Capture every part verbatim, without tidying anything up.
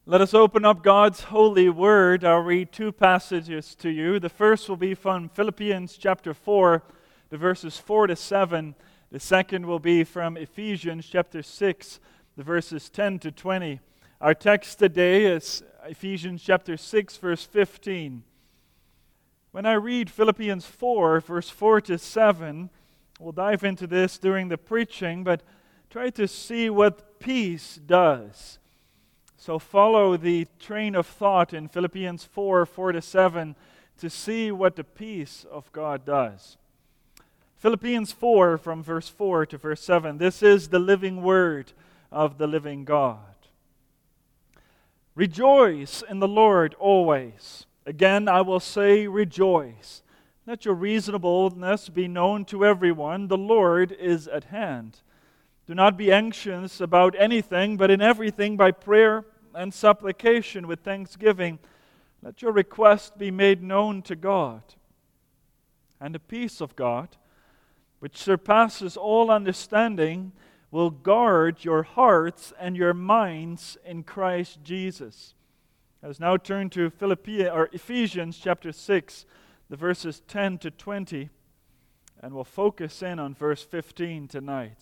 Let us open up God's holy word. I'll read two passages to you. The first will be from Philippians chapter four, the verses four to seven. The second will be from Ephesians chapter six, the verses ten to twenty. Our text today is Ephesians chapter six, verse fifteen. When I read Philippians four, verse four to seven, we'll dive into this during the preaching, but try to see what peace does. So follow the train of thought in Philippians four, four to seven to see what the peace of God does. Philippians four, from verse four to verse seven. This is the living word of the living God. Rejoice in the Lord always. Again, I will say rejoice. Let your reasonableness be known to everyone. The Lord is at hand. Do not be anxious about anything, but in everything by prayer and supplication with thanksgiving, let your request be made known to God. And the peace of God, which surpasses all understanding, will guard your hearts and your minds in Christ Jesus. Let's now turn to Philippi- or Ephesians chapter six, the verses ten to twenty, and we'll focus in on verse fifteen tonight.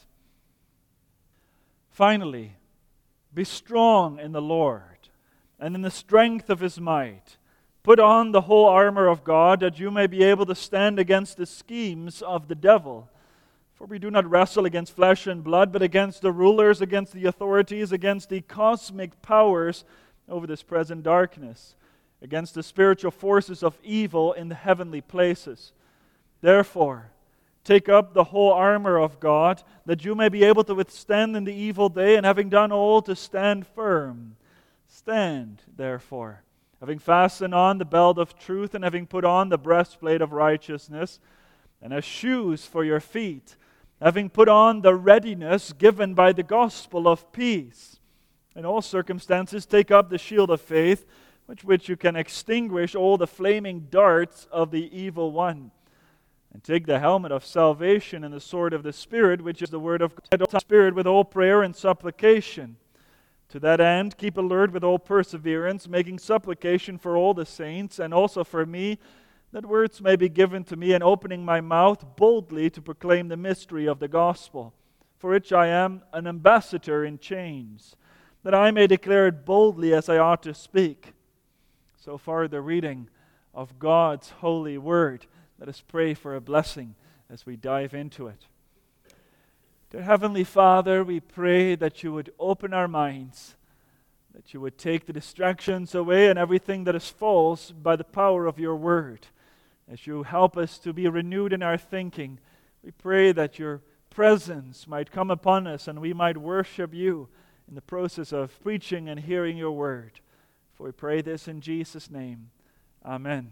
Finally, be strong in the Lord and in the strength of His might. Put on the whole armor of God, that you may be able to stand against the schemes of the devil. For we do not wrestle against flesh and blood, but against the rulers, against the authorities, against the cosmic powers over this present darkness, against the spiritual forces of evil in the heavenly places. Therefore, take up the whole armor of God, that you may be able to withstand in the evil day, and having done all, to stand firm. Stand, therefore, having fastened on the belt of truth, and having put on the breastplate of righteousness, and as shoes for your feet, having put on the readiness given by the gospel of peace. In all circumstances, take up the shield of faith, with which you can extinguish all the flaming darts of the evil one. And take the helmet of salvation and the sword of the Spirit, which is the word of God, Spirit with all prayer and supplication. To that end, keep alert with all perseverance, making supplication for all the saints, and also for me, that words may be given to me, and opening my mouth boldly to proclaim the mystery of the gospel, for which I am an ambassador in chains, that I may declare it boldly as I ought to speak. So far, the reading of God's holy word. Let us pray for a blessing as we dive into it. Dear Heavenly Father, we pray that you would open our minds, that you would take the distractions away and everything that is false by the power of your word. As you help us to be renewed in our thinking, we pray that your presence might come upon us and we might worship you in the process of preaching and hearing your word. For we pray this in Jesus' name. Amen.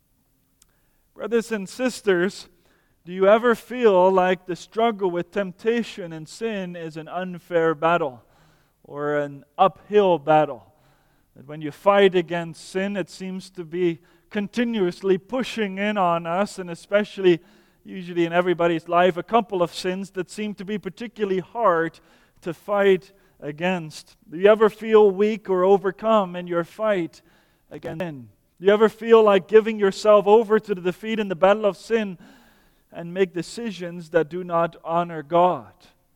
Brothers and sisters, do you ever feel like the struggle with temptation and sin is an unfair battle or an uphill battle? That when you fight against sin, it seems to be continuously pushing in on us, and especially, usually in everybody's life, a couple of sins that seem to be particularly hard to fight against. Do you ever feel weak or overcome in your fight against sin? Do you ever feel like giving yourself over to the defeat in the battle of sin and make decisions that do not honor God?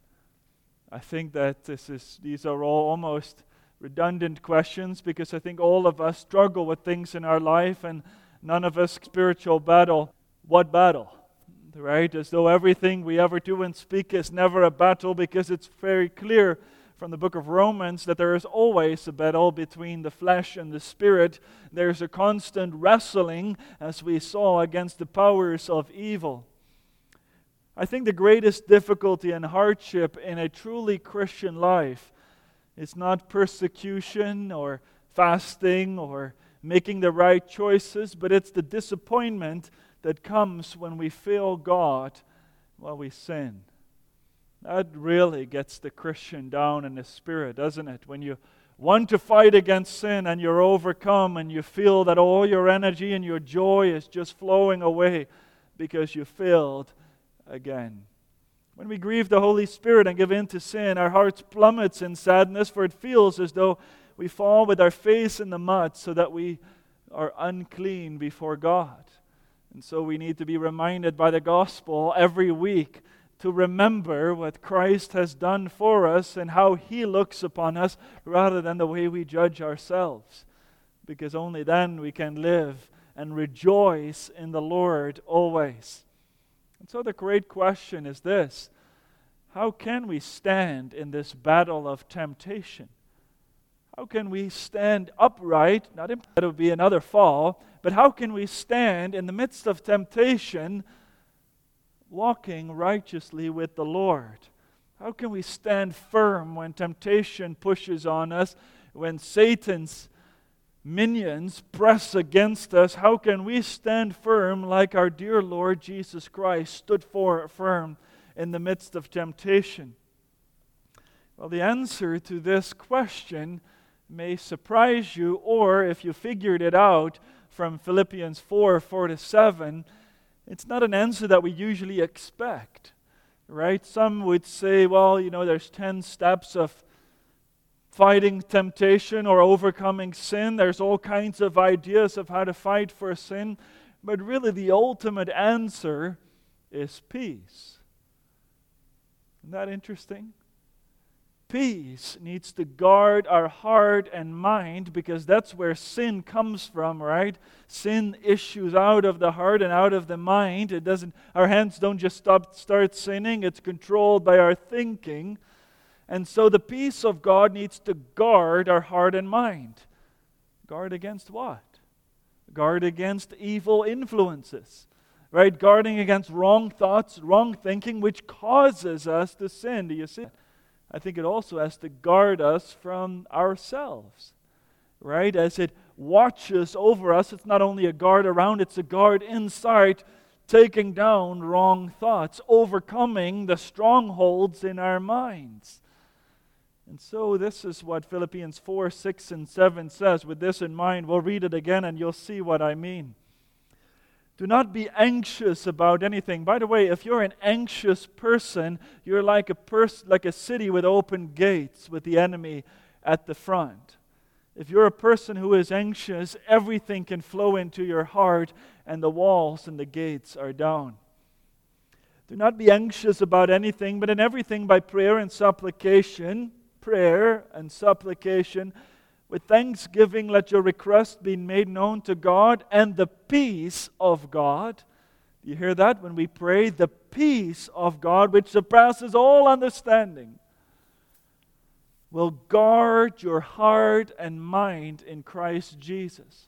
I think that this is these are all almost redundant questions, because I think all of us struggle with things in our life, and none of us spiritual battle. What battle? Right? As though everything we ever do and speak is never a battle, because it's very clear from the book of Romans that there is always a battle between the flesh and the spirit. There's a constant wrestling, as we saw, against the powers of evil. I think the greatest difficulty and hardship in a truly Christian life is not persecution or fasting or making the right choices, but it's the disappointment that comes when we fail God while we sin. That really gets the Christian down in the spirit, doesn't it? When you want to fight against sin and you're overcome and you feel that all your energy and your joy is just flowing away because you failed again. When we grieve the Holy Spirit and give in to sin, our hearts plummets in sadness, for it feels as though we fall with our face in the mud so that we are unclean before God. And so we need to be reminded by the gospel every week to remember what Christ has done for us and how He looks upon us rather than the way we judge ourselves. Because only then we can live and rejoice in the Lord always. And so the great question is this: how can we stand in this battle of temptation? How can we stand upright? Not that it would be another fall, but how can we stand in the midst of temptation, walking righteously with the Lord? How can we stand firm when temptation pushes on us, when Satan's minions press against us? How can we stand firm like our dear Lord Jesus Christ stood for, firm in the midst of temptation? Well, the answer to this question may surprise you, or if you figured it out from Philippians four, four to seven, it's not an answer that we usually expect, right? Some would say, well, you know, there's ten steps of fighting temptation or overcoming sin. There's all kinds of ideas of how to fight for sin, but really the ultimate answer is peace. Isn't that interesting? Peace needs to guard our heart and mind, because that's where sin comes from, right? Sin issues out of the heart and out of the mind. It doesn't. Our hands don't just stop, start sinning. It's controlled by our thinking. And so the peace of God needs to guard our heart and mind. Guard against what? Guard against evil influences, right? Guarding against wrong thoughts, wrong thinking, which causes us to sin. Do you see? I think it also has to guard us from ourselves, right? As it watches over us, it's not only a guard around, it's a guard inside, taking down wrong thoughts, overcoming the strongholds in our minds. And so this is what Philippians four, six, and seven says. With this in mind, we'll read it again and you'll see what I mean. Do not be anxious about anything. By the way, if you're an anxious person, you're like a pers- like a city with open gates with the enemy at the front. If you're a person who is anxious, everything can flow into your heart and the walls and the gates are down. Do not be anxious about anything, but in everything by prayer and supplication, prayer and supplication, with thanksgiving, let your request be made known to God, and the peace of God. Do you hear that? When we pray, the peace of God, which surpasses all understanding, will guard your heart and mind in Christ Jesus.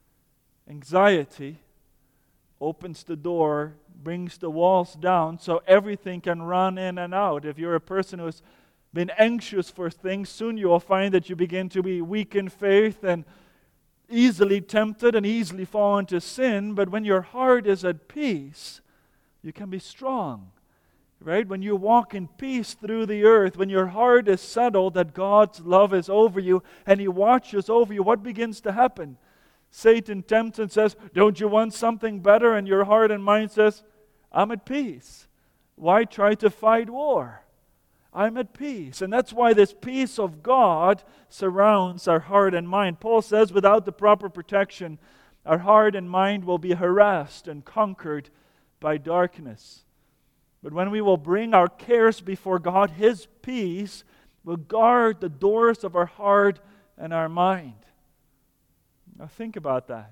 Anxiety opens the door, brings the walls down, so everything can run in and out. If you're a person who's been anxious for things, soon you will find that you begin to be weak in faith and easily tempted and easily fall into sin. But when your heart is at peace, you can be strong, right? When you walk in peace through the earth, when your heart is settled that God's love is over you and He watches over you, what begins to happen? Satan tempts and says, don't you want something better? And your heart and mind says, I'm at peace. Why try to fight war? I'm at peace. And that's why this peace of God surrounds our heart and mind. Paul says, without the proper protection, our heart and mind will be harassed and conquered by darkness. But when we will bring our cares before God, His peace will guard the doors of our heart and our mind. Now think about that.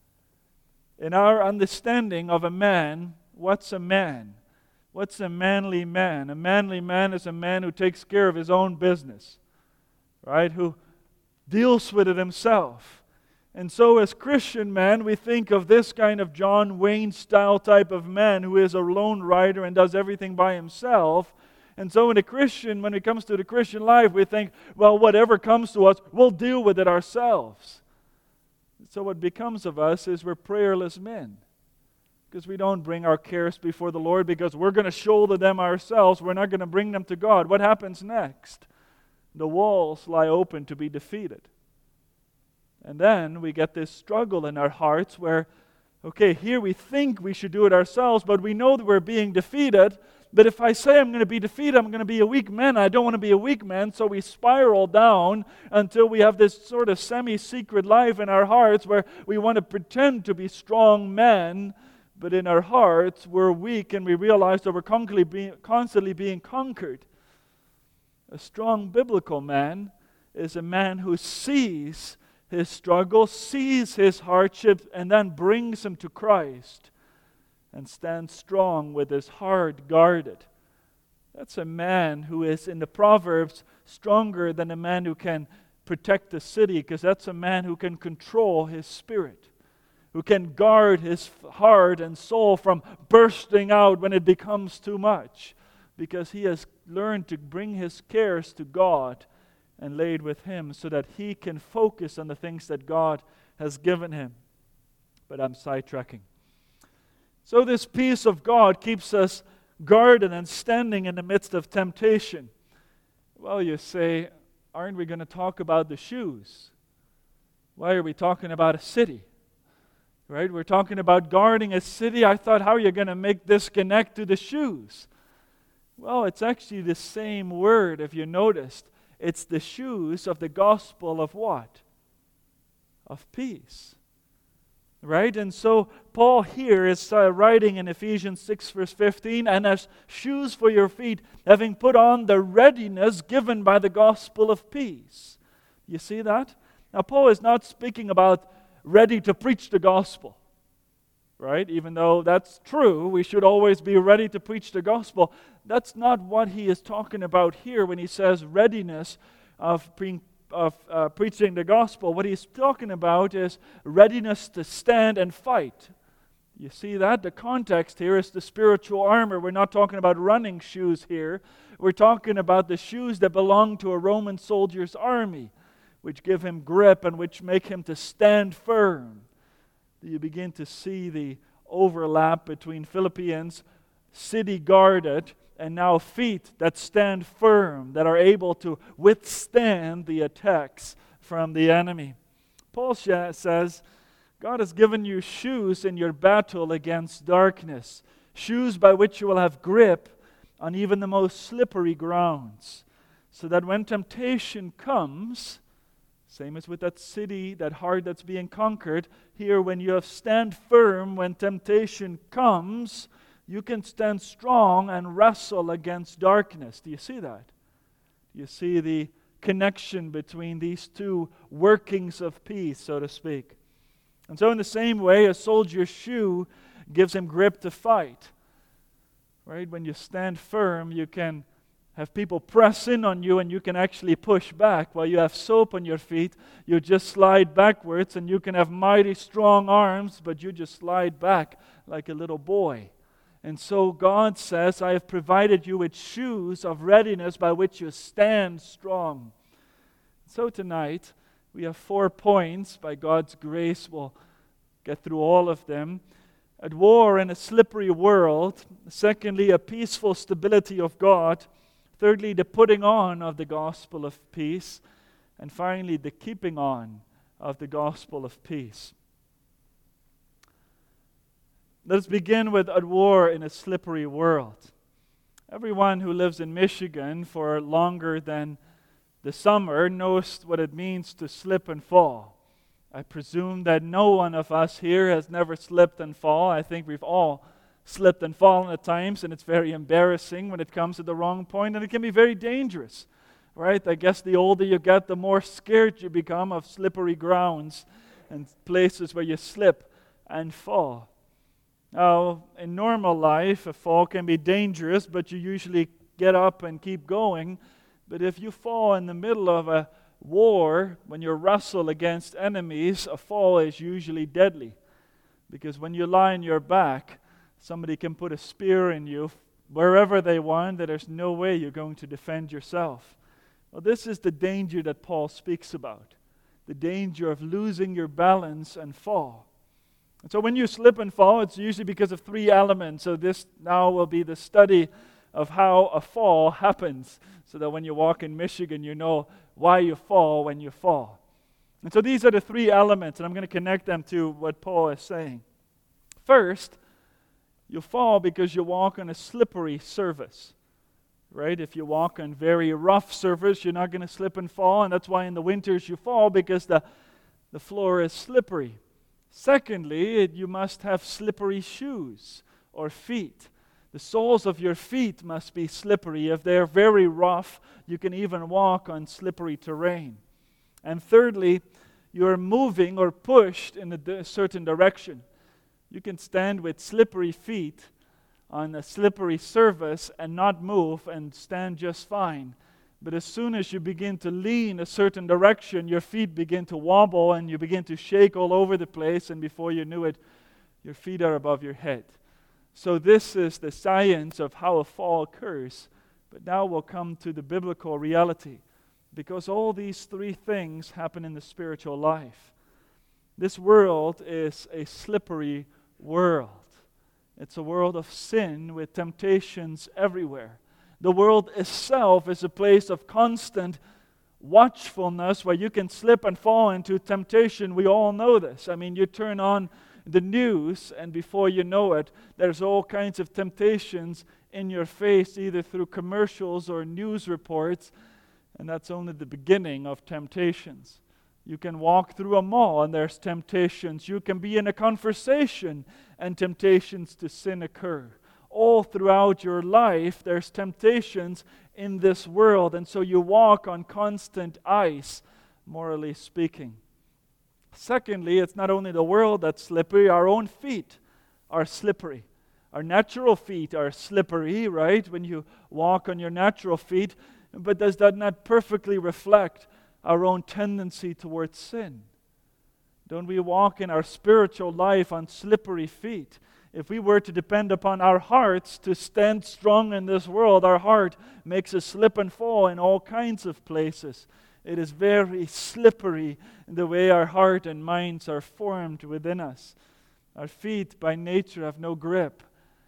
In our understanding of a man, what's a man? What's a manly man? A manly man is a man who takes care of his own business, right? Who deals with it himself. And so as Christian men, we think of this kind of John Wayne style type of man who is a lone rider and does everything by himself. And so in a Christian, when it comes to the Christian life, we think, well, whatever comes to us, we'll deal with it ourselves. So what becomes of us is we're prayerless men. Because we don't bring our cares before the Lord because we're going to shoulder them ourselves. We're not going to bring them to God. What happens next? The walls lie open to be defeated. And then we get this struggle in our hearts where, okay, here we think we should do it ourselves, but we know that we're being defeated. but if I say I'm going to be defeated, I'm going to be a weak man. I don't want to be a weak man, so we spiral down until we have this sort of semi-secret life in our hearts where we want to pretend to be strong men, but in our hearts we're weak and we realize that we're constantly being, constantly being conquered. A strong biblical man is a man who sees his struggle, sees his hardships, and then brings him to Christ and stands strong with his heart guarded. That's a man who is, in the Proverbs, stronger than a man who can protect the city, because that's a man who can control his spirit, who can guard his heart and soul from bursting out when it becomes too much, because he has learned to bring his cares to God and laid with Him so that he can focus on the things that God has given him. But I'm sidetracking. So this peace of God keeps us guarded and standing in the midst of temptation. Well, you say, aren't we going to talk about the shoes? Why are we talking about a city? Right? We're talking about guarding a city. I thought, how are you going to make this connect to the shoes? Well, it's actually the same word, if you noticed. It's the shoes of the gospel of what? Of peace. Right? And so Paul here is uh, writing in Ephesians six verse fifteen, and as shoes for your feet, having put on the readiness given by the gospel of peace. You see that? Now Paul is not speaking about ready to preach the gospel. Right? Even though that's true, we should always be ready to preach the gospel. That's not what he is talking about here when he says readiness of, pre- of uh, preaching the gospel. What he's talking about is readiness to stand and fight. You see that? The context here is the spiritual armor. We're not talking about running shoes here. We're talking about the shoes that belong to a Roman soldier's army, which give him grip and which make him to stand firm. You begin to see the overlap between Philippians, city guarded, and now feet that stand firm, that are able to withstand the attacks from the enemy. Paul says, God has given you shoes in your battle against darkness, shoes by which you will have grip on even the most slippery grounds, so that when temptation comes, same as with that city, that heart that's being conquered, here when you have stand firm, when temptation comes, you can stand strong and wrestle against darkness. Do you see that? Do you see the connection between these two workings of peace, so to speak? And so in the same way, a soldier's shoe gives him grip to fight. Right? When you stand firm, you can have people press in on you and you can actually push back. While you have soap on your feet, you just slide backwards, and you can have mighty strong arms, but you just slide back like a little boy. And so God says, I have provided you with shoes of readiness by which you stand strong. So tonight, we have four points. By God's grace, we'll get through all of them. At war in a slippery world. Secondly, a peaceful stability of God. Thirdly, the putting on of the gospel of peace. And finally, the keeping on of the gospel of peace. Let's begin with at war in a slippery world. Everyone who lives in Michigan for longer than the summer knows what it means to slip and fall. I presume that no one of us here has never slipped and fall. I think we've all slipped and fallen at times, and it's very embarrassing when it comes to the wrong point, and it can be very dangerous, right? I guess the older you get, the more scared you become of slippery grounds and places where you slip and fall. Now, in normal life, a fall can be dangerous, but you usually get up and keep going. But if you fall in the middle of a war, when you wrestle against enemies, a fall is usually deadly. Because when you lie on your back, somebody can put a spear in you wherever they want, that there's no way you're going to defend yourself. Well, this is the danger that Paul speaks about. The danger of losing your balance and fall. And so when you slip and fall, it's usually because of three elements. So this now will be the study of how a fall happens, so that when you walk in Michigan, you know why you fall when you fall. And so these are the three elements, and I'm going to connect them to what Paul is saying. First, You fall because you walk on a slippery surface, right? If you walk on very rough surface, you're not going to slip and fall, and that's why in the winters you fall, because the, the floor is slippery. Secondly, it, you must have slippery shoes or feet. The soles of your feet must be slippery. If they're very rough, you can even walk on slippery terrain. And thirdly, you're moving or pushed in a d- certain direction. You can stand with slippery feet on a slippery surface and not move and stand just fine. But as soon as you begin to lean a certain direction, your feet begin to wobble and you begin to shake all over the place, and before you knew it, your feet are above your head. So this is the science of how a fall occurs. But now we'll come to the biblical reality, because all these three things happen in the spiritual life. This world is a slippery world. It's a world of sin with temptations everywhere. The world itself is a place of constant watchfulness where you can slip and fall into temptation. We all know this. I mean, you turn on the news and before you know it, there's all kinds of temptations in your face, either through commercials or news reports, and that's only the beginning of temptations. You can walk through a mall and there's temptations. You can be in a conversation and temptations to sin occur. All throughout your life, there's temptations in this world, and so you walk on constant ice, morally speaking. Secondly, it's not only the world that's slippery, our own feet are slippery. Our natural feet are slippery, right? When you walk on your natural feet, but does that not perfectly reflect our own tendency towards sin? Don't we walk in our spiritual life on slippery feet? If we were to depend upon our hearts to stand strong in this world, our heart makes us slip and fall in all kinds of places. It is very slippery in the way our heart and minds are formed within us. Our feet by nature have no grip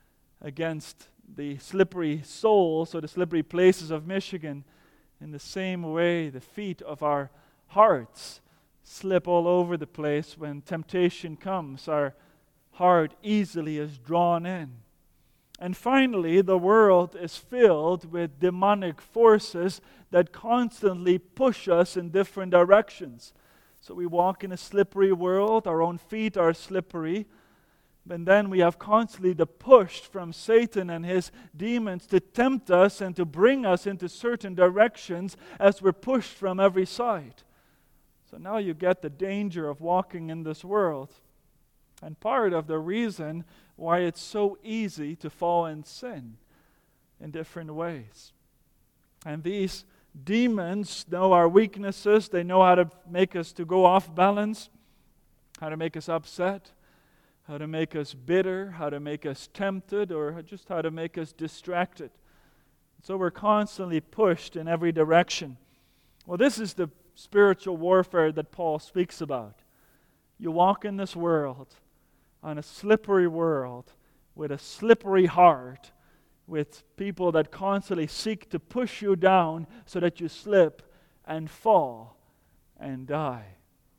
against the slippery soles or the slippery places of Michigan. In the same way, the feet of our hearts slip all over the place when temptation comes. Our heart easily is drawn in. And finally, the world is filled with demonic forces that constantly push us in different directions. So we walk in a slippery world, our own feet are slippery, and then we have constantly the push from Satan and his demons to tempt us and to bring us into certain directions as we're pushed from every side. So now you get the danger of walking in this world. And part of the reason why it's so easy to fall in sin in different ways. And these demons know our weaknesses. They know how to make us to go off balance, how to make us upset, how to make us bitter, how to make us tempted, or just how to make us distracted. So we're constantly pushed in every direction. Well, this is the spiritual warfare that Paul speaks about. You walk in this world, on a slippery world, with a slippery heart, with people that constantly seek to push you down so that you slip and fall and die.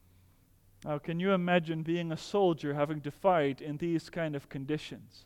Now, can you imagine being a soldier having to fight in these kind of conditions?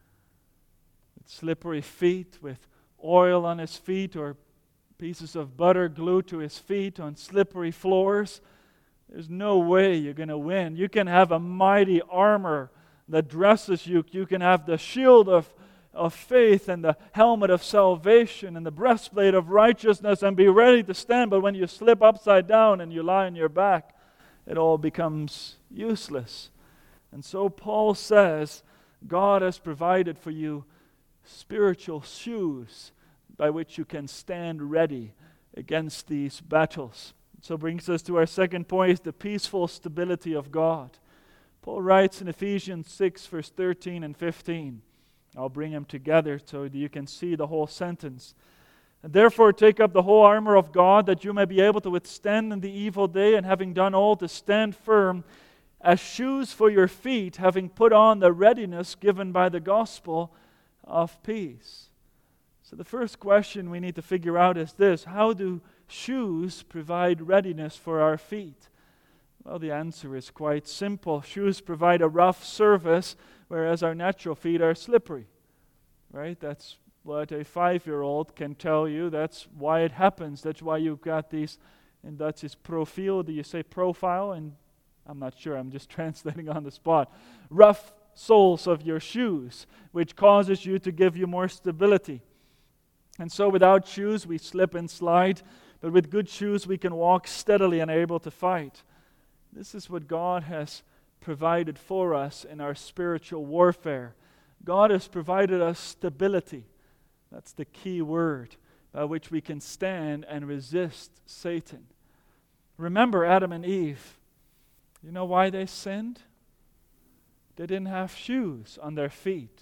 With slippery feet, with oil on his feet, or pieces of butter glued to his feet on slippery floors. There's no way you're going to win. You can have a mighty armor that dresses you. You can have the shield of, of faith and the helmet of salvation and the breastplate of righteousness and be ready to stand. But when you slip upside down and you lie on your back, it all becomes useless. And so Paul says, God has provided for you spiritual shoes by which you can stand ready against these battles. So brings us to our second point, the peaceful stability of God. Paul writes in Ephesians six, verse thirteen and fifteen. I'll bring them together so that you can see the whole sentence. And therefore take up the whole armor of God, that you may be able to withstand in the evil day, and having done all, to stand firm, as shoes for your feet, having put on the readiness given by the gospel of peace. So the first question we need to figure out is this: how do shoes provide readiness for our feet? Well, the answer is quite simple. Shoes provide a rough surface, whereas our natural feet are slippery. Right? That's what a five-year-old can tell you. That's why it happens. That's why you've got these, in Dutch is profiel. Do you say profile? And I'm not sure. I'm just translating on the spot. Rough soles of your shoes, which causes you to give you more stability. And so without shoes, we slip and slide. But with good shoes, we can walk steadily and are able to fight. This is what God has provided for us in our spiritual warfare. God has provided us stability. That's the key word by which we can stand and resist Satan. Remember Adam and Eve. You know why they sinned? They didn't have shoes on their feet.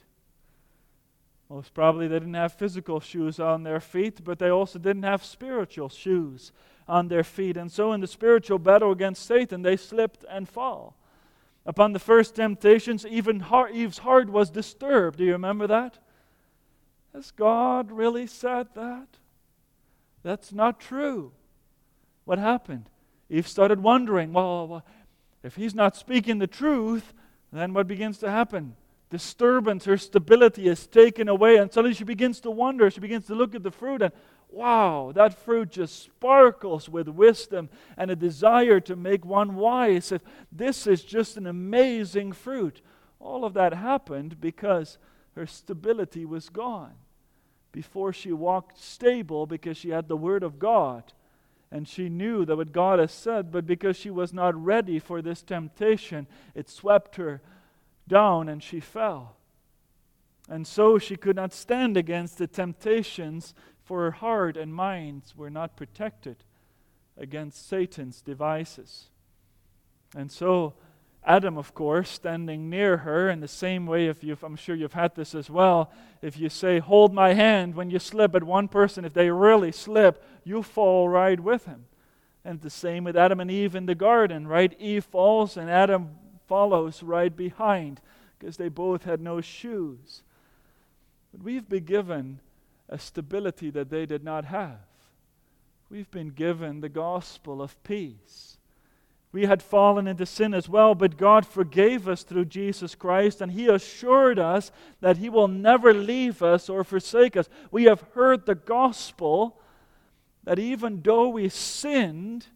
Most probably they didn't have physical shoes on their feet, but they also didn't have spiritual shoes on their feet. And so in the spiritual battle against Satan, they slipped and fall. Upon the first temptations, even Eve's heart was disturbed. Do you remember that? Has God really said that? That's not true. What happened? Eve started wondering, well, if he's not speaking the truth, then what begins to happen? Disturbance, her stability is taken away, and suddenly she begins to wonder. She begins to look at the fruit, and wow, that fruit just sparkles with wisdom and a desire to make one wise. This is just an amazing fruit. All of that happened because her stability was gone. Before she walked stable because she had the Word of God, and she knew that what God has said, but because she was not ready for this temptation, it swept her down and she fell. And so she could not stand against the temptations, for her heart and minds were not protected against Satan's devices. And so Adam, of course, standing near her in the same way, if you've, I'm sure you've had this as well, if you say, hold my hand when you slip at one person, if they really slip, you fall right with him. And the same with Adam and Eve in the garden, right? Eve falls and Adam follows right behind because they both had no shoes. But we've been given a stability that they did not have. We've been given the gospel of peace. We had fallen into sin as well, but God forgave us through Jesus Christ, and He assured us that He will never leave us or forsake us. We have heard the gospel that even though we sinned,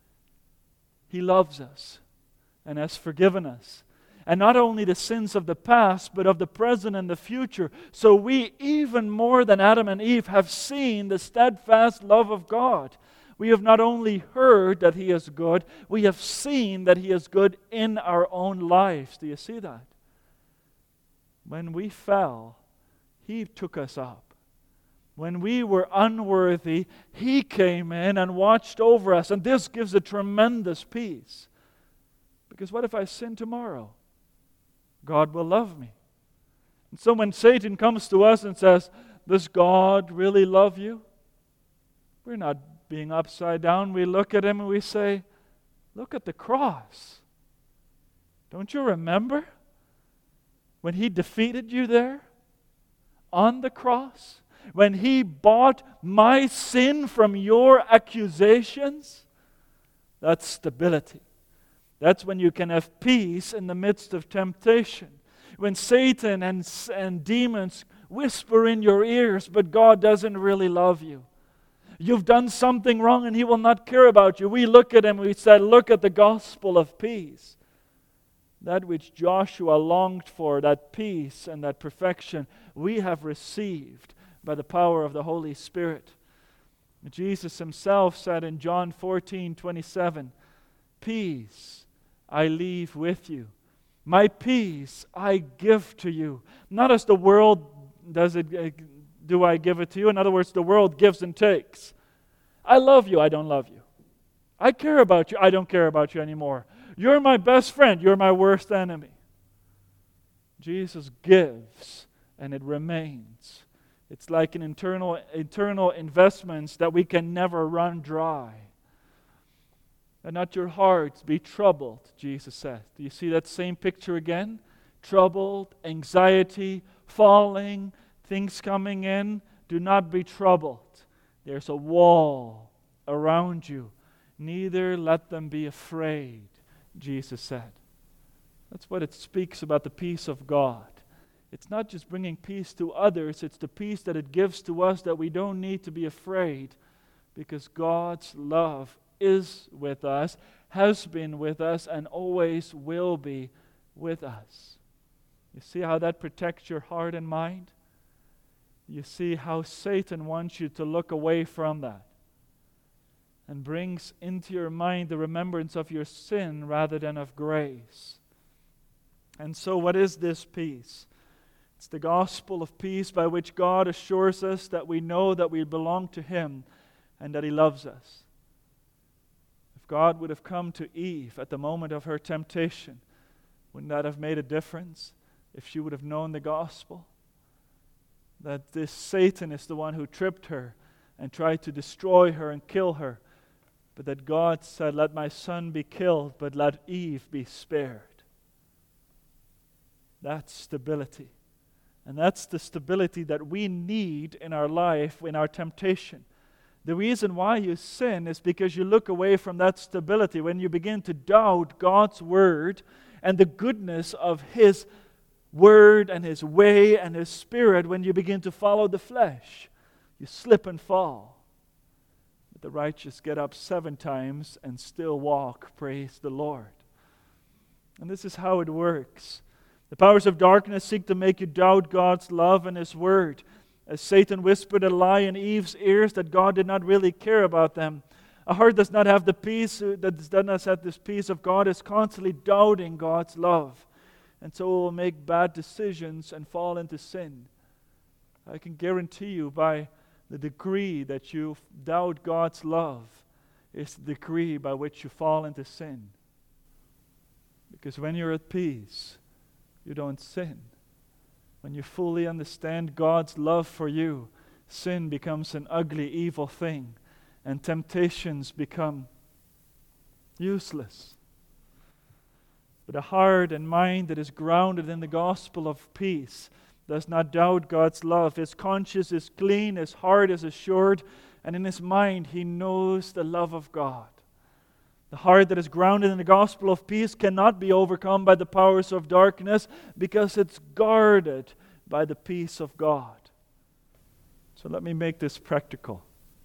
He loves us and has forgiven us. And not only the sins of the past, but of the present and the future. So we, even more than Adam and Eve, have seen the steadfast love of God. We have not only heard that He is good, we have seen that He is good in our own lives. Do you see that? When we fell, He took us up. When we were unworthy, He came in and watched over us. And this gives a tremendous peace. Because what if I sin tomorrow? God will love me. And so when Satan comes to us and says, does God really love you? We're not being upside down. We look at Him and we say, look at the cross. Don't you remember when He defeated you there on the cross? When He bought my sin from your accusations? That's stability. That's when you can have peace in the midst of temptation. When Satan and, and demons whisper in your ears, but God doesn't really love you. You've done something wrong and He will not care about you. We look at Him and we say, look at the gospel of peace. That which Joshua longed for, that peace and that perfection, we have received by the power of the Holy Spirit. Jesus Himself said in John fourteen twenty-seven, peace I leave with you. My peace I give to you. Not as the world does it, do I give it to you. In other words, the world gives and takes. I love you, I don't love you. I care about you, I don't care about you anymore. You're my best friend, you're my worst enemy. Jesus gives and it remains. It's like an internal, eternal investments that we can never run dry. And not your hearts be troubled, Jesus says. Do you see that same picture again? Troubled, anxiety, falling, things coming in. Do not be troubled. There's a wall around you. Neither let them be afraid. Jesus said. That's what it speaks about the peace of God. It's not just bringing peace to others, it's the peace that it gives to us, that we don't need to be afraid, because God's love is with us, has been with us, and always will be with us. You see how that protects your heart and mind? You see how Satan wants you to look away from that and brings into your mind the remembrance of your sin rather than of grace. And so what is this peace? It's the gospel of peace by which God assures us that we know that we belong to Him and that He loves us. If God would have come to Eve at the moment of her temptation, wouldn't that have made a difference if she would have known the gospel? That this Satan is the one who tripped her and tried to destroy her and kill her, but that God said, "Let my son be killed, but let Eve be spared." That's stability. And that's the stability that we need in our life, in our temptation. The reason why you sin is because you look away from that stability. When you begin to doubt God's word and the goodness of His word and His way and His Spirit, when you begin to follow the flesh, you slip and fall. But the righteous get up seven times and still walk. Praise the Lord. And this is how it works. The powers of darkness seek to make you doubt God's love and His word. As Satan whispered a lie in Eve's ears that God did not really care about them. A heart does not have the peace, that does not have this peace of God, is constantly doubting God's love. And so it will make bad decisions and fall into sin. I can guarantee you, by the degree that you doubt God's love is the degree by which you fall into sin. Because when you're at peace, you don't sin. When you fully understand God's love for you, sin becomes an ugly, evil thing, and temptations become useless. But a heart and mind that is grounded in the gospel of peace does not doubt God's love. His conscience is clean, his heart is assured, and in his mind he knows the love of God. The heart that is grounded in the gospel of peace cannot be overcome by the powers of darkness because it's guarded by the peace of God. So let me make this practical.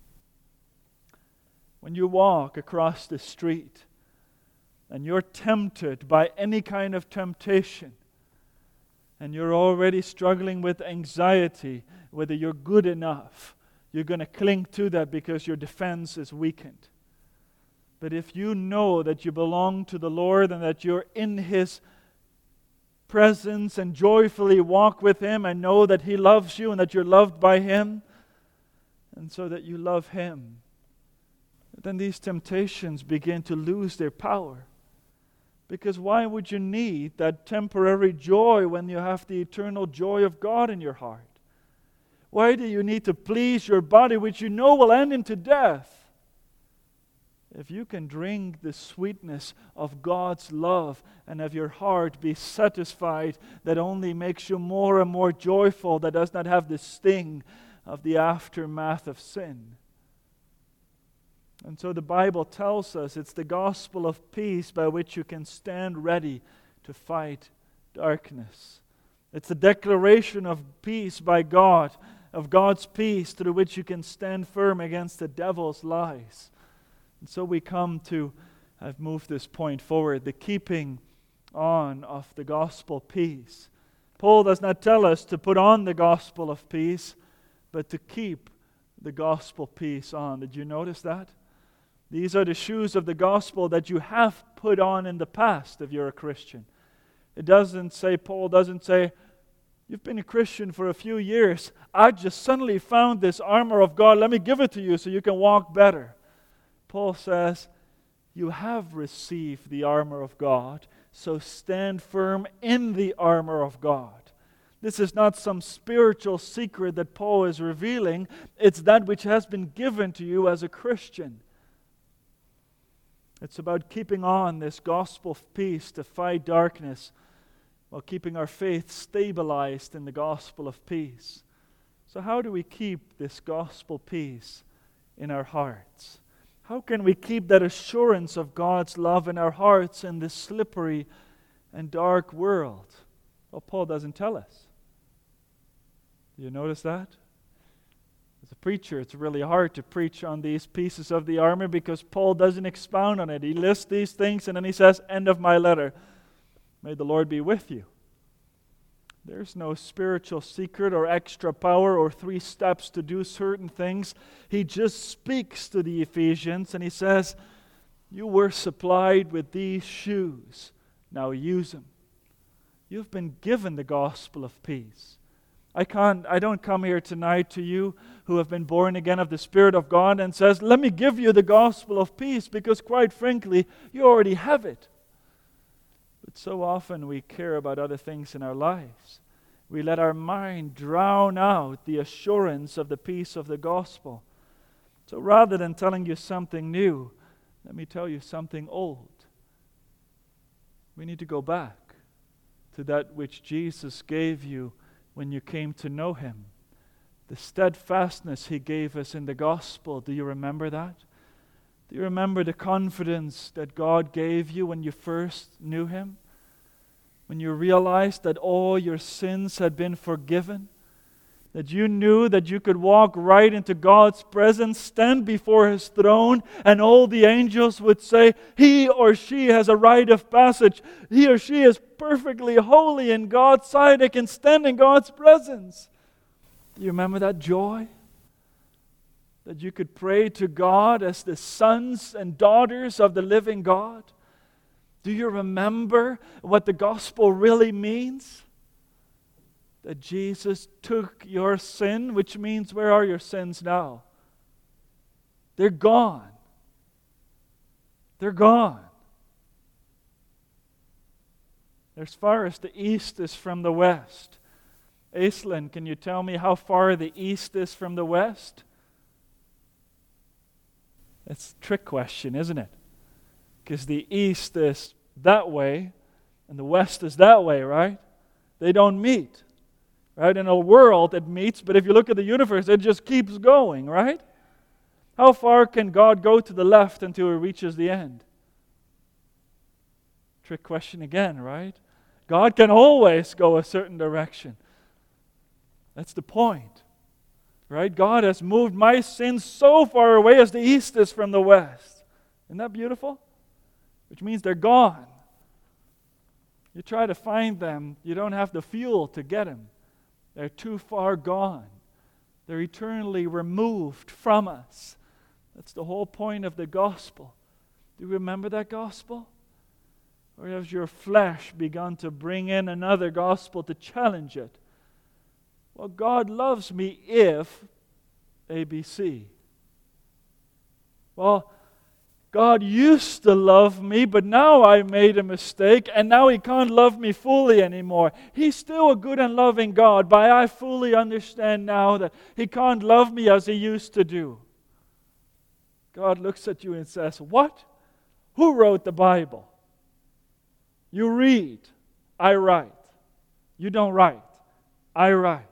When you walk across the street and you're tempted by any kind of temptation, and you're already struggling with anxiety, whether you're good enough, you're going to cling to that because your defense is weakened. But if you know that you belong to the Lord and that you're in His presence and joyfully walk with Him and know that He loves you and that you're loved by Him, and so that you love Him, then these temptations begin to lose their power. Because why would you need that temporary joy when you have the eternal joy of God in your heart? Why do you need to please your body, which you know will end into death? If you can drink the sweetness of God's love and have your heart be satisfied, that only makes you more and more joyful, that does not have the sting of the aftermath of sin. And so the Bible tells us it's the gospel of peace by which you can stand ready to fight darkness. It's the declaration of peace by God, of God's peace through which you can stand firm against the devil's lies. And so we come to, I've moved this point forward, the keeping on of the gospel peace. Paul does not tell us to put on the gospel of peace, but to keep the gospel peace on. Did you notice that? These are the shoes of the gospel that you have put on in the past if you're a Christian. It doesn't say, Paul doesn't say, you've been a Christian for a few years. I just suddenly found this armor of God. Let me give it to you so you can walk better. Paul says, you have received the armor of God, so stand firm in the armor of God. This is not some spiritual secret that Paul is revealing. It's that which has been given to you as a Christian. It's about keeping on this gospel of peace to fight darkness while keeping our faith stabilized in the gospel of peace. So how do we keep this gospel peace in our hearts? How can we keep that assurance of God's love in our hearts in this slippery and dark world? Well, Paul doesn't tell us. Do you notice that? As a preacher, it's really hard to preach on these pieces of the armor because Paul doesn't expound on it. He lists these things and then he says, end of my letter. May the Lord be with you. There's no spiritual secret or extra power or three steps to do certain things. He just speaks to the Ephesians and he says, you were supplied with these shoes. Now use them. You've been given the gospel of peace. I can't, I don't come here tonight to you who have been born again of the Spirit of God and says, let me give you the gospel of peace, because quite frankly, you already have it. But so often we care about other things in our lives. We let our mind drown out the assurance of the peace of the gospel. So rather than telling you something new, let me tell you something old. We need to go back to that which Jesus gave you when you came to know Him. The steadfastness He gave us in the gospel. Do you remember that? Do you remember the confidence that God gave you when you first knew Him? When you realized that all your sins had been forgiven? That you knew that you could walk right into God's presence, stand before His throne, and all the angels would say, he or she has a rite of passage. He or she is perfectly holy in God's sight. They can stand in God's presence. Do you remember that joy? That you could pray to God as the sons and daughters of the living God? Do you remember what the gospel really means? That Jesus took your sin, which means, where are your sins now? They're gone. They're gone. As far as the east is from the west. Aislinn, can you tell me how far the east is from the west? It's a trick question, isn't it? Because the east is that way, and the west is that way, right? They don't meet. Right? In a world it meets, but if you look at the universe, it just keeps going, right? How far can God go to the left until He reaches the end? Trick question again, right? God can always go a certain direction. That's the point, right? God has moved my sins so far away as the east is from the west. Isn't that beautiful? Which means they're gone. You try to find them, you don't have the fuel to get them. They're too far gone. They're eternally removed from us. That's the whole point of the gospel. Do you remember that gospel? Or has your flesh begun to bring in another gospel to challenge it? Well, God loves me if A B C. Well, God used to love me, but now I made a mistake, and now He can't love me fully anymore. He's still a good and loving God, but I fully understand now that He can't love me as He used to do. God looks at you and says, what? Who wrote the Bible? You read, I write. You don't write, I write.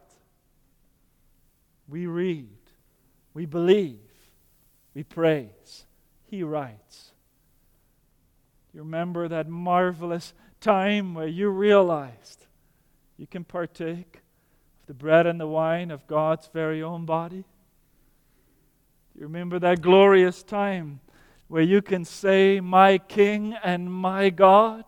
We read, we believe, we praise. He writes. You remember that marvelous time where you realized you can partake of the bread and the wine of God's very own body? You remember that glorious time where you can say, my King and my God?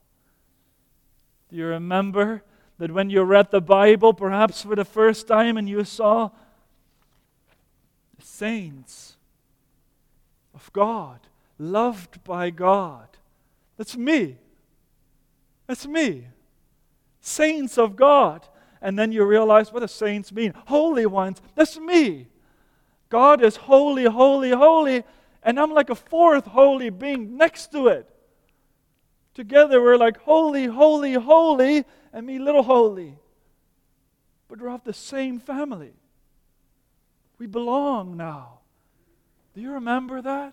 Do you remember that when you read the Bible, perhaps for the first time, and you saw the saints of God, loved by God? That's me. That's me. Saints of God. And then you realize what do saints mean? Holy ones. That's me. God is holy, holy, holy, and I'm like a fourth holy being next to it. Together we're like holy, holy, holy, and me little holy. But we're of the same family. We belong now. Do you remember that?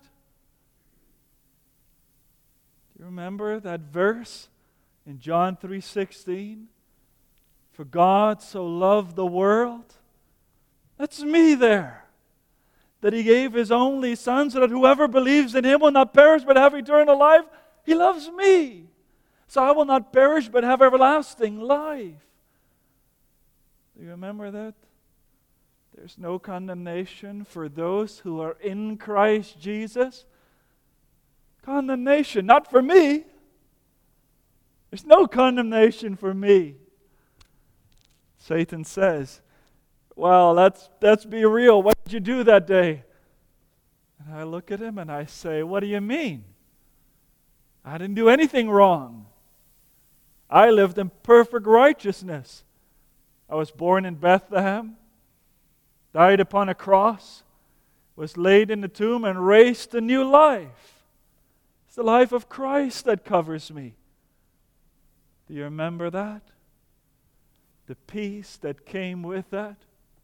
Do you remember that verse in John three sixteen? For God so loved the world. That's me there. that He gave His only Son so that whoever believes in Him will not perish but have eternal life. He loves me, so I will not perish but have everlasting life. Do you remember that? There's no condemnation for those who are in Christ Jesus. Condemnation, not for me. There's no condemnation for me. Satan says, well, let's, let's be real. What did you do that day? And I look at him and I say, what do you mean? I didn't do anything wrong. I lived in perfect righteousness. I was born in Bethlehem, died upon a cross, was laid in the tomb, and raised to new life. It's the life of Christ that covers me. Do you remember that? The peace that came with that?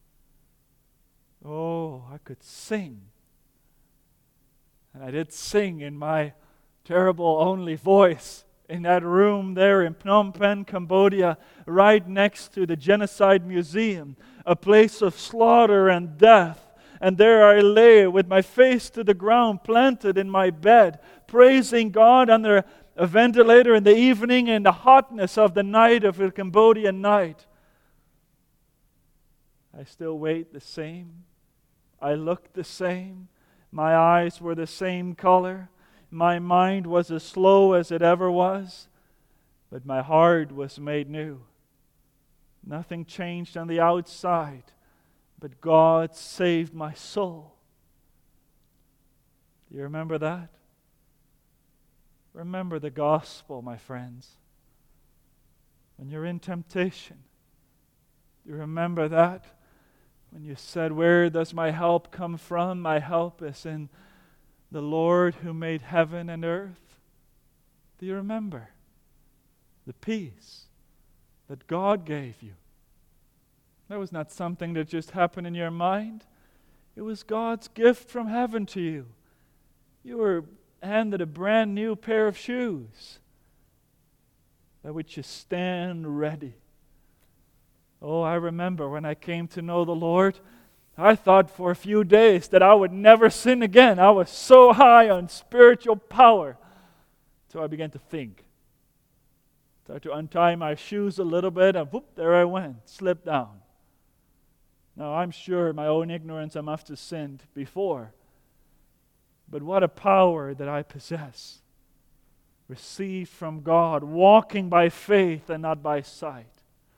Oh, I could sing. And I did sing in my terrible only voice in that room there in Phnom Penh, Cambodia, right next to the Genocide Museum, a place of slaughter and death. And there I lay with my face to the ground, planted in my bed, praising God under a ventilator in the evening in the hotness of the night of a Cambodian night. I still weighed the same. I looked the same. My eyes were the same color. My mind was as slow as it ever was. But my heart was made new. Nothing changed on the outside, but God saved my soul. Do you remember that? Remember the gospel, my friends. When you're in temptation, you remember that? When you said, where does my help come from? My help is in the Lord who made heaven and earth. Do you remember the peace that God gave you? That was not something that just happened in your mind. It was God's gift from heaven to you. You were handed a brand new pair of shoes by which you stand ready. Oh, I remember when I came to know the Lord, I thought for a few days that I would never sin again. I was so high on spiritual power. So I began to think. Tried to untie my shoes a little bit, and whoop, there I went, slipped down. Now, I'm sure in my own ignorance I must have sinned before. But what a power that I possess. Received from God, walking by faith and not by sight.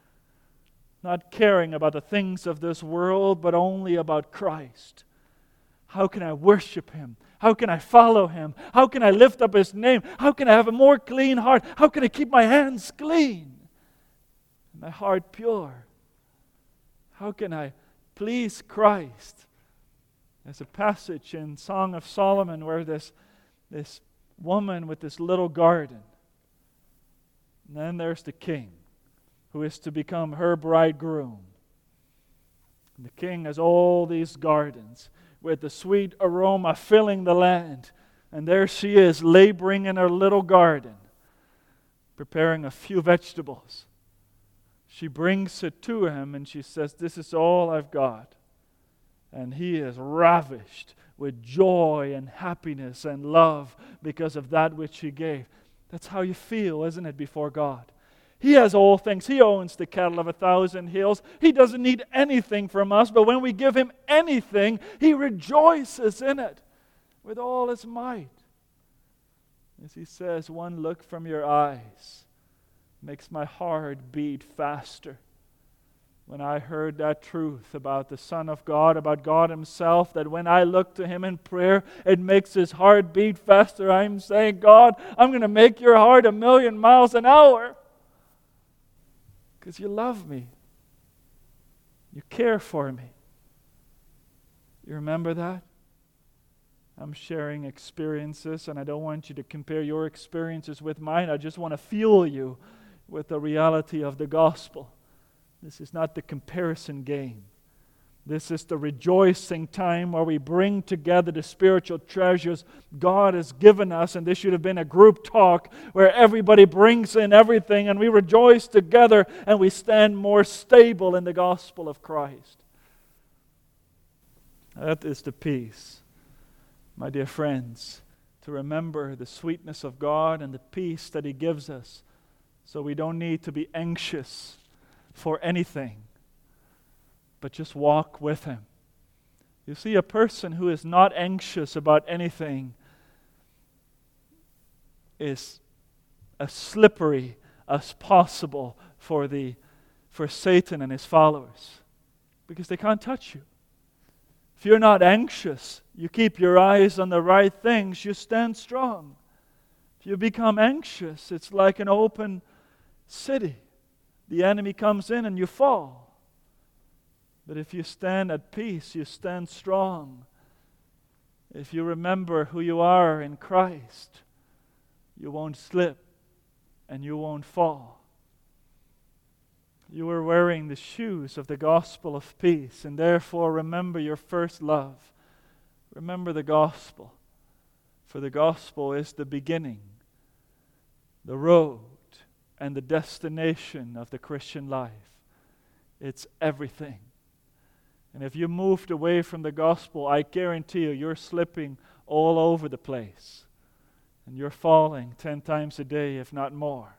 Not caring about the things of this world, but only about Christ. How can I worship Him? How can I follow Him? How can I lift up His name? How can I have a more clean heart? How can I keep my hands clean? And my heart pure? How can I please Christ? There's a passage in Song of Solomon where this, this woman with this little garden. And then there's the king, who is to become her bridegroom. And the king has all these gardens with the sweet aroma filling the land. And there she is, laboring in her little garden, preparing a few vegetables. She brings it to him and she says, this is all I've got. And he is ravished with joy and happiness and love because of that which she gave. That's how you feel, isn't it, before God? He has all things. He owns the cattle of a thousand hills. He doesn't need anything from us, but when we give Him anything, He rejoices in it with all His might. As He says, one look from your eyes makes my heart beat faster. When I heard that truth about the Son of God, about God Himself, that when I look to Him in prayer, it makes His heart beat faster. I'm saying, God, I'm going to make your heart a million miles an hour. Because you love me. You care for me. You remember that? I'm sharing experiences, and I don't want you to compare your experiences with mine. I just want to fuel you with the reality of the gospel. This is not the comparison game. This is the rejoicing time where we bring together the spiritual treasures God has given us. And this should have been a group talk where everybody brings in everything and we rejoice together and we stand more stable in the gospel of Christ. That is the peace, my dear friends, to remember the sweetness of God and the peace that He gives us, so we don't need to be anxious for anything, but just walk with Him. You see, a person who is not anxious about anything is as slippery as possible for the for Satan and his followers, because they can't touch you. If you're not anxious, you keep your eyes on the right things, you stand strong. If you become anxious, it's like an open city. The enemy comes in and you fall. But if you stand at peace, you stand strong. If you remember who you are in Christ, you won't slip and you won't fall. You are wearing the shoes of the gospel of peace, and therefore remember your first love. Remember the gospel, for the gospel is the beginning, the road, and the destination of the Christian life. It's everything. And if you moved away from the gospel, I guarantee you, you're slipping all over the place. And you're falling ten times a day, if not more.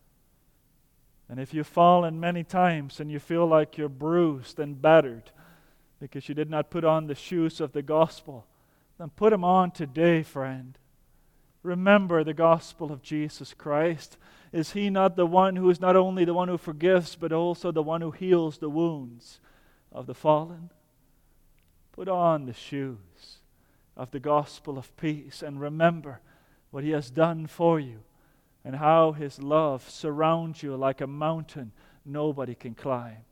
And if you've fallen many times and you feel like you're bruised and battered because you did not put on the shoes of the gospel, then put them on today, friend. Remember the gospel of Jesus Christ. Is He not the one who is not only the one who forgives, but also the one who heals the wounds of the fallen? Put on the shoes of the gospel of peace and remember what He has done for you, and how His love surrounds you like a mountain nobody can climb.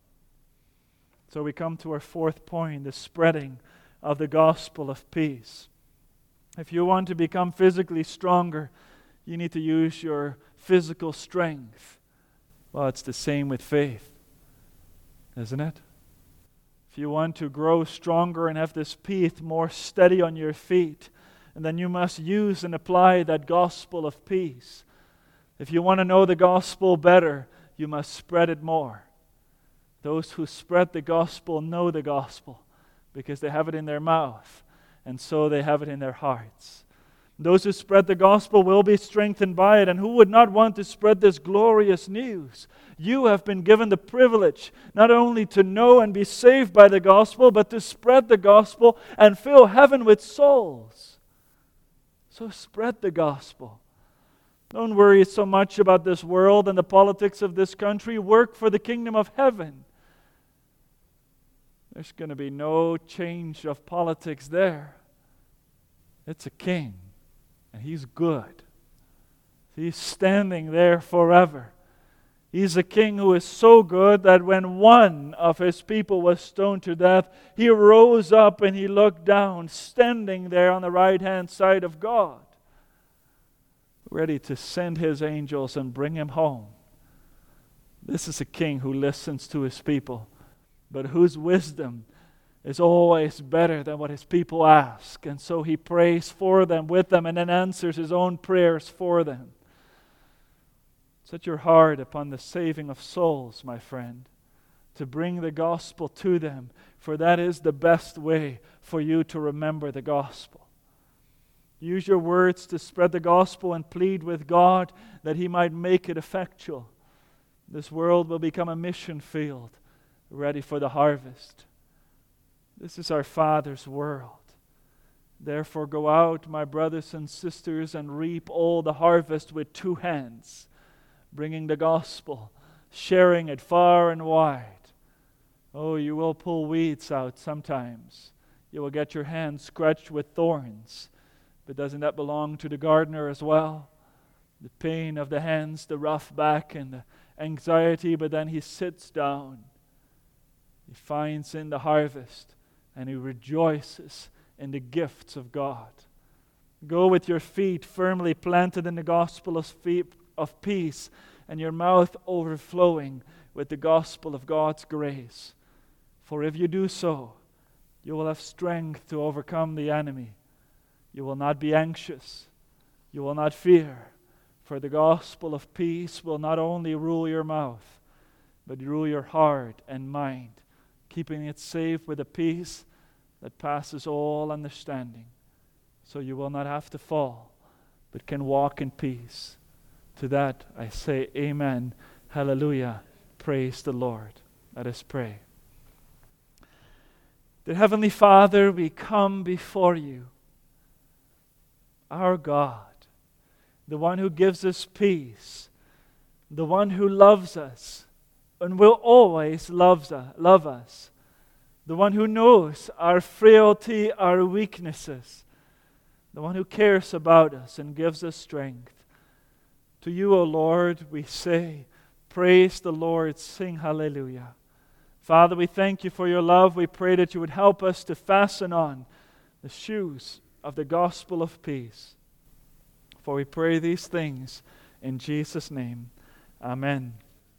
So we come to our fourth point, the spreading of the gospel of peace. If you want to become physically stronger, you need to use your physical strength. Well, it's the same with faith, isn't it? If you want to grow stronger and have this peace more steady on your feet, and then you must use and apply that gospel of peace. If you want to know the gospel better, you must spread it more. Those who spread the gospel know the gospel because they have it in their mouth, and so they have it in their hearts. Those who spread the gospel will be strengthened by it, and who would not want to spread this glorious news? You have been given the privilege not only to know and be saved by the gospel, but to spread the gospel and fill heaven with souls. So spread the gospel. Don't worry so much about this world and the politics of this country. Work for the kingdom of heaven. There's going to be no change of politics there. It's a king, and He's good. He's standing there forever. He's a king who is so good that when one of His people was stoned to death, He rose up and He looked down, standing there on the right-hand side of God, ready to send His angels and bring him home. This is a king who listens to His people, but whose wisdom is always better than what His people ask. And so He prays for them, with them, and then answers His own prayers for them. Set your heart upon the saving of souls, my friend, to bring the gospel to them, for that is the best way for you to remember the gospel. Use your words to spread the gospel and plead with God that He might make it effectual. This world will become a mission field ready for the harvest. This is our Father's world. Therefore go out, my brothers and sisters, and reap all the harvest with two hands, bringing the gospel, sharing it far and wide. Oh, you will pull weeds out sometimes. You will get your hands scratched with thorns. But doesn't that belong to the gardener as well? The pain of the hands, the rough back, and the anxiety, but then he sits down. He finds in the harvest, and he rejoices in the gifts of God. Go with your feet firmly planted in the gospel of of peace, and your mouth overflowing with the gospel of God's grace. For if you do so, you will have strength to overcome the enemy. You will not be anxious. You will not fear. For the gospel of peace will not only rule your mouth, but rule your heart and mind, keeping it safe with a peace that passes all understanding, so you will not have to fall, but can walk in peace. To that I say amen. Hallelujah. Praise the Lord. Let us pray. Dear Heavenly Father, we come before you, our God, the one who gives us peace, the one who loves us and will always loves us, love us, the one who knows our frailty, our weaknesses, the one who cares about us and gives us strength. To you, O Lord, we say, praise the Lord, sing hallelujah. Father, we thank you for your love. We pray that you would help us to fasten on the shoes of the gospel of peace. For we pray these things in Jesus' name. Amen.